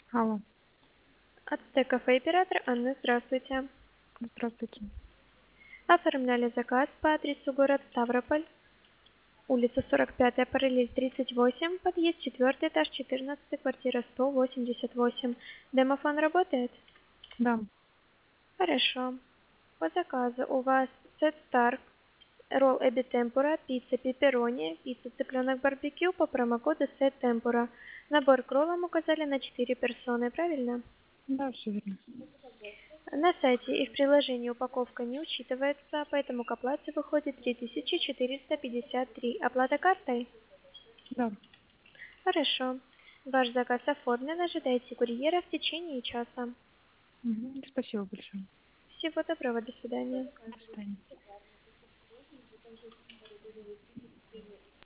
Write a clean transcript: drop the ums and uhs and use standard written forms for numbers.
Алло, Ацтек кафе оператор Анна, здравствуйте. здравствуйте. Оформляли заказ по адресу город Ставрополь, улица 45, параллель 38, подъезд 4, этаж 14, квартира 188. Домофон работает? Да, Хорошо. По заказу у вас сет Star, ролл Эби Темпура, пицца пепперони, пицца цыпленок барбекю по промокоду сет Темпура. Набор к роллам указали на 4 персоны, правильно? да, все верно. На сайте и в приложении упаковка не учитывается, поэтому к оплате выходит 3453. Оплата картой? Да. Хорошо. Ваш заказ оформлен, ожидайте курьера в течение часа. Спасибо большое. Всего доброго, до свидания. До свидания.